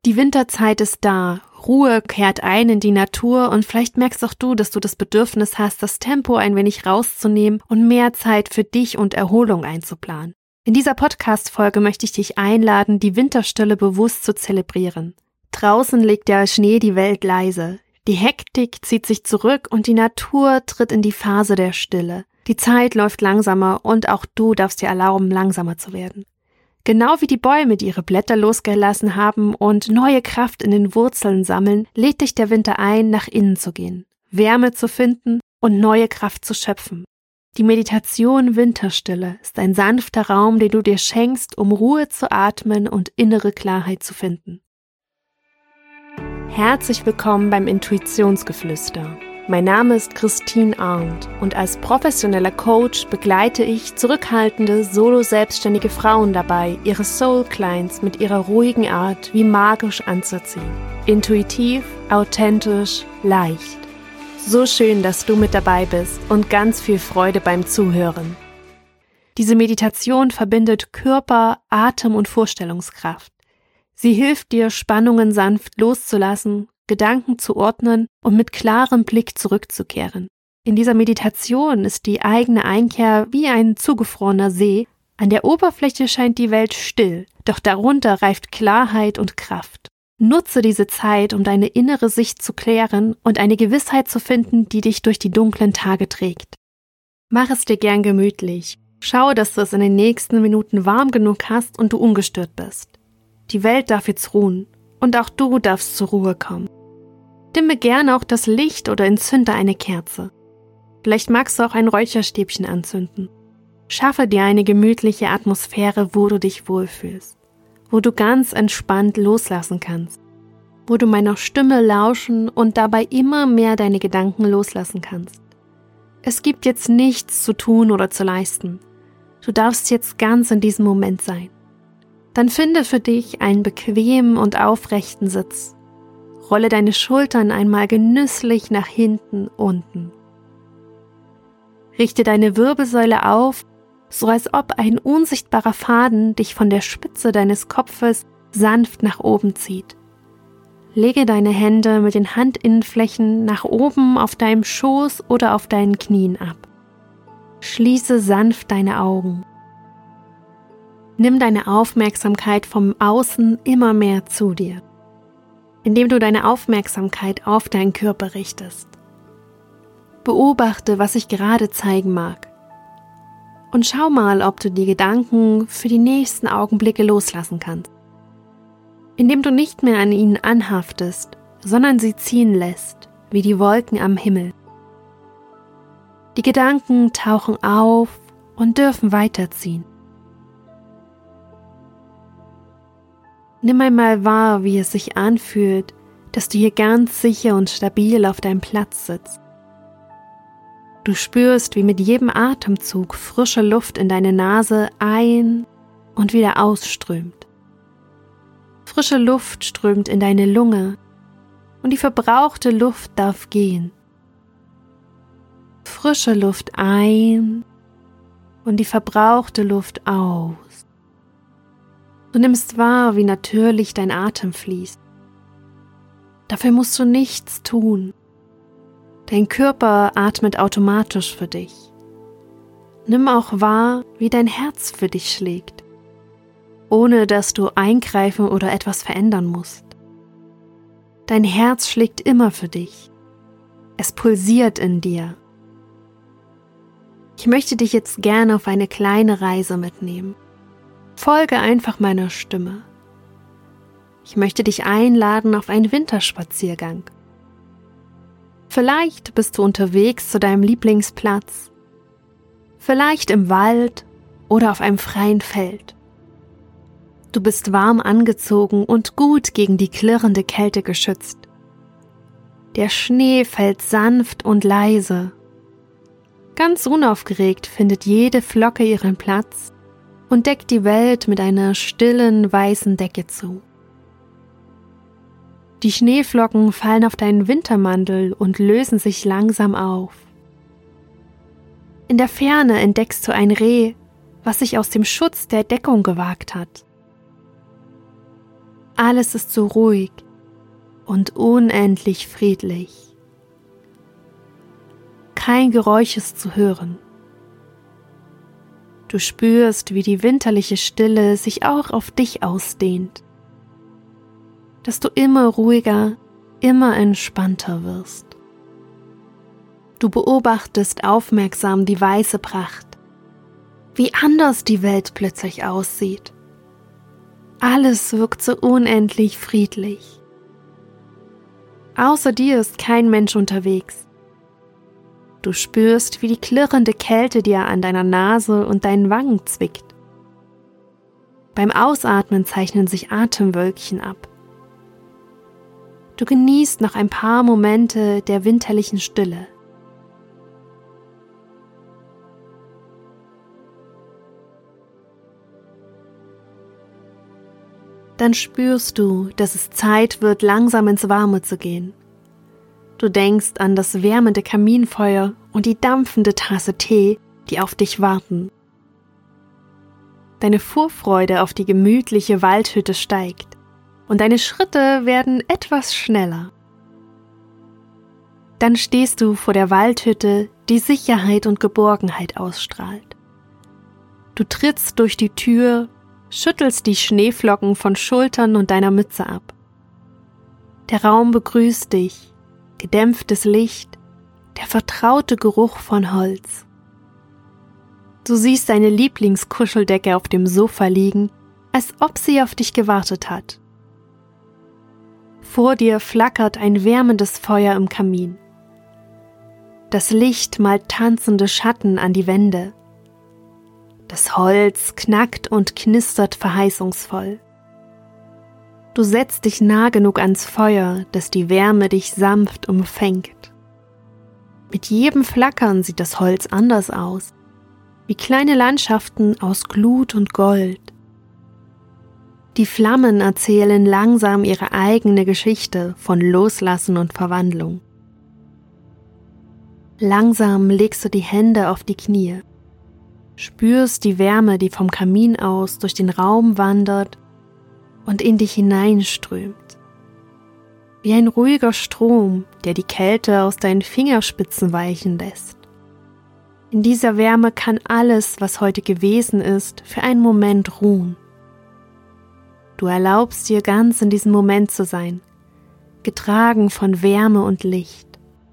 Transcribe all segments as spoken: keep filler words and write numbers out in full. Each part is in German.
Die Winterzeit ist da, Ruhe kehrt ein in die Natur und vielleicht merkst auch du, dass du das Bedürfnis hast, das Tempo ein wenig rauszunehmen und mehr Zeit für dich und Erholung einzuplanen. In dieser Podcast-Folge möchte ich dich einladen, die Winterstille bewusst zu zelebrieren. Draußen legt der Schnee die Welt leise. Die Hektik zieht sich zurück und die Natur tritt in die Phase der Stille. Die Zeit läuft langsamer und auch du darfst dir erlauben, langsamer zu werden. Genau wie die Bäume, die ihre Blätter losgelassen haben und neue Kraft in den Wurzeln sammeln, lädt dich der Winter ein, nach innen zu gehen, Wärme zu finden und neue Kraft zu schöpfen. Die Meditation Winterstille ist ein sanfter Raum, den du dir schenkst, um Ruhe zu atmen und innere Klarheit zu finden. Herzlich willkommen beim Intuitionsgeflüster. Mein Name ist Christine Arndt und als professioneller Coach begleite ich zurückhaltende, solo-selbstständige Frauen dabei, ihre Soul-Clients mit ihrer ruhigen Art wie magisch anzuziehen. Intuitiv, authentisch, leicht. So schön, dass du mit dabei bist und ganz viel Freude beim Zuhören. Diese Meditation verbindet Körper, Atem und Vorstellungskraft. Sie hilft dir, Spannungen sanft loszulassen, Gedanken zu ordnen und mit klarem Blick zurückzukehren. In dieser Meditation ist die eigene Einkehr wie ein zugefrorener See. An der Oberfläche scheint die Welt still, doch darunter reift Klarheit und Kraft. Nutze diese Zeit, um deine innere Sicht zu klären und eine Gewissheit zu finden, die dich durch die dunklen Tage trägt. Mach es dir gern gemütlich. Schau, dass du es in den nächsten Minuten warm genug hast und du ungestört bist. Die Welt darf jetzt ruhen und auch du darfst zur Ruhe kommen. Dimme gerne auch das Licht oder entzünde eine Kerze. Vielleicht magst du auch ein Räucherstäbchen anzünden. Schaffe dir eine gemütliche Atmosphäre, wo du dich wohlfühlst, wo du ganz entspannt loslassen kannst, wo du meiner Stimme lauschen und dabei immer mehr deine Gedanken loslassen kannst. Es gibt jetzt nichts zu tun oder zu leisten. Du darfst jetzt ganz in diesem Moment sein. Dann finde für dich einen bequemen und aufrechten Sitz. Rolle deine Schultern einmal genüsslich nach hinten unten. Richte deine Wirbelsäule auf, so als ob ein unsichtbarer Faden dich von der Spitze deines Kopfes sanft nach oben zieht. Lege deine Hände mit den Handinnenflächen nach oben auf deinem Schoß oder auf deinen Knien ab. Schließe sanft deine Augen. Nimm deine Aufmerksamkeit vom Außen immer mehr zu dir, indem du deine Aufmerksamkeit auf deinen Körper richtest. Beobachte, was sich gerade zeigen mag. Und schau mal, ob du die Gedanken für die nächsten Augenblicke loslassen kannst. Indem du nicht mehr an ihnen anhaftest, sondern sie ziehen lässt, wie die Wolken am Himmel. Die Gedanken tauchen auf und dürfen weiterziehen. Nimm einmal wahr, wie es sich anfühlt, dass du hier ganz sicher und stabil auf deinem Platz sitzt. Du spürst, wie mit jedem Atemzug frische Luft in deine Nase ein- und wieder ausströmt. Frische Luft strömt in deine Lunge und die verbrauchte Luft darf gehen. Frische Luft ein und die verbrauchte Luft aus. Du nimmst wahr, wie natürlich dein Atem fließt. Dafür musst du nichts tun. Dein Körper atmet automatisch für dich. Nimm auch wahr, wie dein Herz für dich schlägt, ohne dass du eingreifen oder etwas verändern musst. Dein Herz schlägt immer für dich. Es pulsiert in dir. Ich möchte dich jetzt gerne auf eine kleine Reise mitnehmen. Folge einfach meiner Stimme. Ich möchte dich einladen auf einen Winterspaziergang. Vielleicht bist du unterwegs zu deinem Lieblingsplatz, vielleicht im Wald oder auf einem freien Feld. Du bist warm angezogen und gut gegen die klirrende Kälte geschützt. Der Schnee fällt sanft und leise. Ganz unaufgeregt findet jede Flocke ihren Platz und deckt die Welt mit einer stillen, weißen Decke zu. Die Schneeflocken fallen auf deinen Wintermantel und lösen sich langsam auf. In der Ferne entdeckst du ein Reh, was sich aus dem Schutz der Deckung gewagt hat. Alles ist so ruhig und unendlich friedlich. Kein Geräusch ist zu hören. Du spürst, wie die winterliche Stille sich auch auf dich ausdehnt, dass du immer ruhiger, immer entspannter wirst. Du beobachtest aufmerksam die weiße Pracht, wie anders die Welt plötzlich aussieht. Alles wirkt so unendlich friedlich. Außer dir ist kein Mensch unterwegs. Du spürst, wie die klirrende Kälte dir an deiner Nase und deinen Wangen zwickt. Beim Ausatmen zeichnen sich Atemwölkchen ab. Du genießt noch ein paar Momente der winterlichen Stille. Dann spürst du, dass es Zeit wird, langsam ins Warme zu gehen. Du denkst an das wärmende Kaminfeuer und die dampfende Tasse Tee, die auf dich warten. Deine Vorfreude auf die gemütliche Waldhütte steigt und deine Schritte werden etwas schneller. Dann stehst du vor der Waldhütte, die Sicherheit und Geborgenheit ausstrahlt. Du trittst durch die Tür, schüttelst die Schneeflocken von Schultern und deiner Mütze ab. Der Raum begrüßt dich, gedämpftes Licht, der vertraute Geruch von Holz. Du siehst deine Lieblingskuscheldecke auf dem Sofa liegen, als ob sie auf dich gewartet hat. Vor dir flackert ein wärmendes Feuer im Kamin. Das Licht malt tanzende Schatten an die Wände. Das Holz knackt und knistert verheißungsvoll. Du setzt dich nah genug ans Feuer, dass die Wärme dich sanft umfängt. Mit jedem Flackern sieht das Holz anders aus, wie kleine Landschaften aus Glut und Gold. Die Flammen erzählen langsam ihre eigene Geschichte von Loslassen und Verwandlung. Langsam legst du die Hände auf die Knie, spürst die Wärme, die vom Kamin aus durch den Raum wandert und in dich hineinströmt. Wie ein ruhiger Strom, der die Kälte aus deinen Fingerspitzen weichen lässt. In dieser Wärme kann alles, was heute gewesen ist, für einen Moment ruhen. Du erlaubst dir ganz in diesem Moment zu sein, getragen von Wärme und Licht.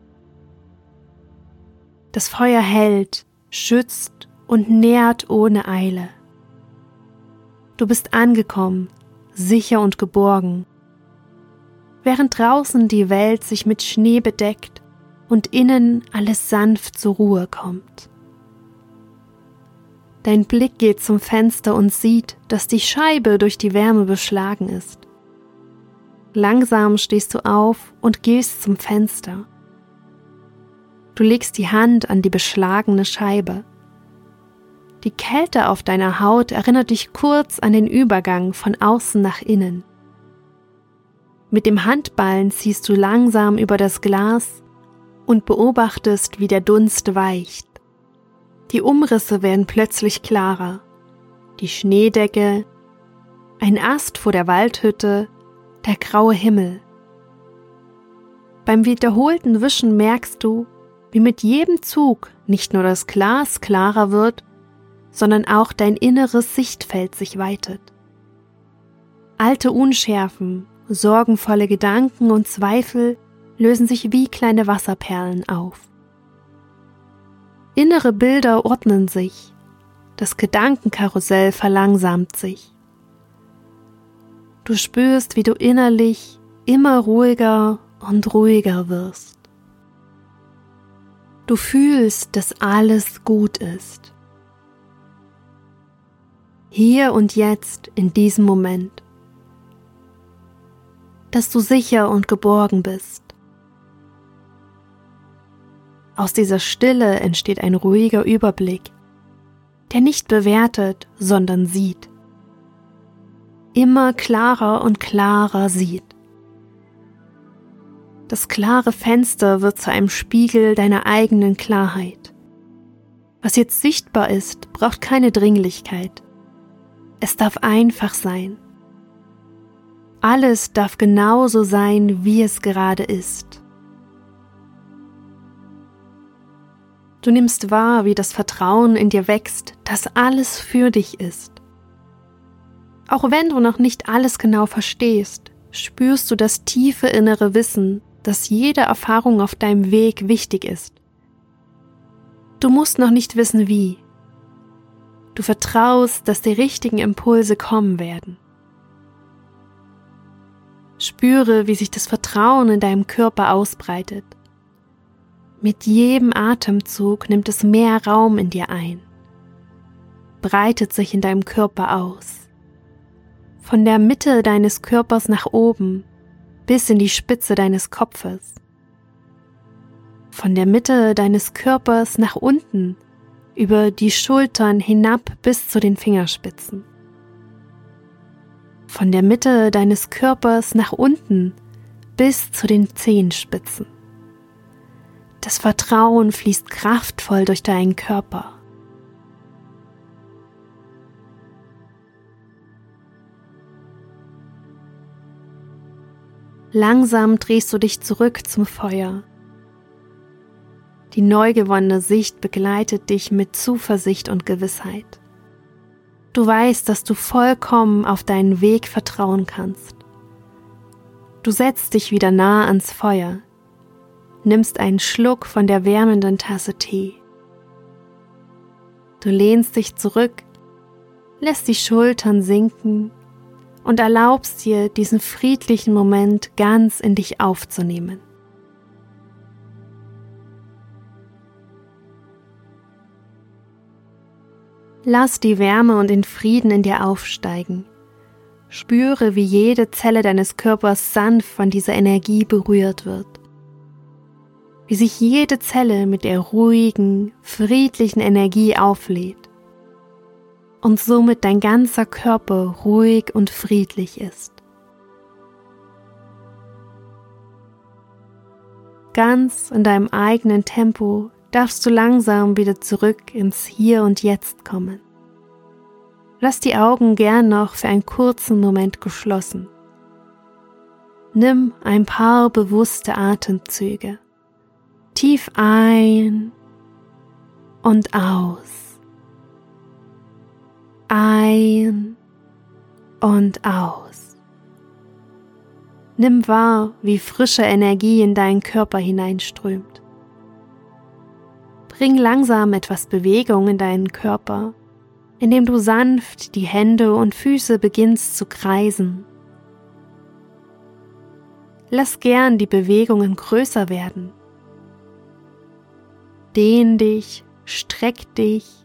Das Feuer hält, schützt und nährt ohne Eile. Du bist angekommen, sicher und geborgen, während draußen die Welt sich mit Schnee bedeckt und innen alles sanft zur Ruhe kommt. Dein Blick geht zum Fenster und sieht, dass die Scheibe durch die Wärme beschlagen ist. Langsam stehst du auf und gehst zum Fenster. Du legst die Hand an die beschlagene Scheibe. Die Kälte auf deiner Haut erinnert dich kurz an den Übergang von außen nach innen. Mit dem Handballen ziehst du langsam über das Glas und beobachtest, wie der Dunst weicht. Die Umrisse werden plötzlich klarer. Die Schneedecke, ein Ast vor der Waldhütte, der graue Himmel. Beim wiederholten Wischen merkst du, wie mit jedem Zug nicht nur das Glas klarer wird, sondern auch dein inneres Sichtfeld sich weitet. Alte Unschärfen, sorgenvolle Gedanken und Zweifel lösen sich wie kleine Wasserperlen auf. Innere Bilder ordnen sich, das Gedankenkarussell verlangsamt sich. Du spürst, wie du innerlich immer ruhiger und ruhiger wirst. Du fühlst, dass alles gut ist. Hier und jetzt, in diesem Moment. Dass du sicher und geborgen bist. Aus dieser Stille entsteht ein ruhiger Überblick, der nicht bewertet, sondern sieht. Immer klarer und klarer sieht. Das klare Fenster wird zu einem Spiegel deiner eigenen Klarheit. Was jetzt sichtbar ist, braucht keine Dringlichkeit. Es darf einfach sein. Alles darf genauso sein, wie es gerade ist. Du nimmst wahr, wie das Vertrauen in dir wächst, dass alles für dich ist. Auch wenn du noch nicht alles genau verstehst, spürst du das tiefe innere Wissen, dass jede Erfahrung auf deinem Weg wichtig ist. Du musst noch nicht wissen, wie. Du vertraust, dass die richtigen Impulse kommen werden. Spüre, wie sich das Vertrauen in deinem Körper ausbreitet. Mit jedem Atemzug nimmt es mehr Raum in dir ein, breitet sich in deinem Körper aus. Von der Mitte deines Körpers nach oben bis in die Spitze deines Kopfes. Von der Mitte deines Körpers nach unten, über die Schultern hinab bis zu den Fingerspitzen. Von der Mitte deines Körpers nach unten bis zu den Zehenspitzen. Das Vertrauen fließt kraftvoll durch deinen Körper. Langsam drehst du dich zurück zum Feuer. Die neu gewonnene Sicht begleitet dich mit Zuversicht und Gewissheit. Du weißt, dass du vollkommen auf deinen Weg vertrauen kannst. Du setzt dich wieder nah ans Feuer, nimmst einen Schluck von der wärmenden Tasse Tee. Du lehnst dich zurück, lässt die Schultern sinken und erlaubst dir, diesen friedlichen Moment ganz in dich aufzunehmen. Lass die Wärme und den Frieden in dir aufsteigen. Spüre, wie jede Zelle deines Körpers sanft von dieser Energie berührt wird. Wie sich jede Zelle mit der ruhigen, friedlichen Energie auflädt und somit dein ganzer Körper ruhig und friedlich ist. Ganz in deinem eigenen Tempo darfst du langsam wieder zurück ins Hier und Jetzt kommen. Lass die Augen gern noch für einen kurzen Moment geschlossen. Nimm ein paar bewusste Atemzüge. Tief ein und aus. Ein und aus. Nimm wahr, wie frische Energie in deinen Körper hineinströmt. Bring langsam etwas Bewegung in deinen Körper, indem du sanft die Hände und Füße beginnst zu kreisen. Lass gern die Bewegungen größer werden. Dehn dich, streck dich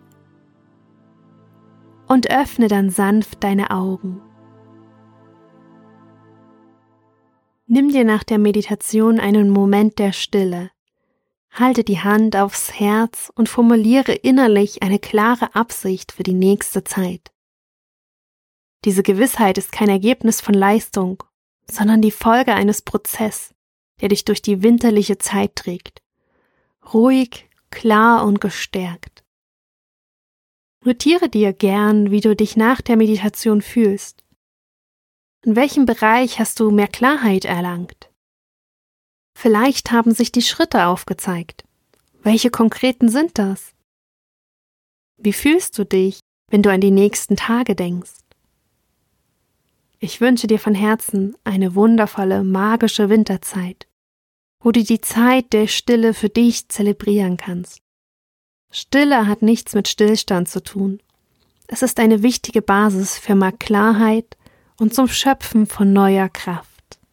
und öffne dann sanft deine Augen. Nimm dir nach der Meditation einen Moment der Stille. Halte die Hand aufs Herz und formuliere innerlich eine klare Absicht für die nächste Zeit. Diese Gewissheit ist kein Ergebnis von Leistung, sondern die Folge eines Prozesses, der dich durch die winterliche Zeit trägt. Ruhig, klar und gestärkt. Notiere dir gern, wie du dich nach der Meditation fühlst. In welchem Bereich hast du mehr Klarheit erlangt? Vielleicht haben sich die Schritte aufgezeigt. Welche konkreten sind das? Wie fühlst du dich, wenn du an die nächsten Tage denkst? Ich wünsche dir von Herzen eine wundervolle, magische Winterzeit, wo du die Zeit der Stille für dich zelebrieren kannst. Stille hat nichts mit Stillstand zu tun. Es ist eine wichtige Basis für mehr Klarheit und zum Schöpfen von neuer Kraft.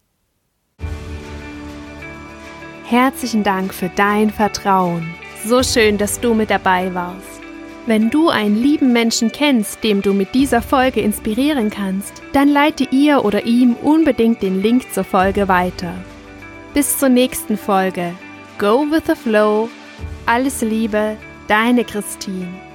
Herzlichen Dank für dein Vertrauen. So schön, dass du mit dabei warst. Wenn du einen lieben Menschen kennst, dem du mit dieser Folge inspirieren kannst, dann leite ihr oder ihm unbedingt den Link zur Folge weiter. Bis zur nächsten Folge. Go with the flow. Alles Liebe, deine Christine.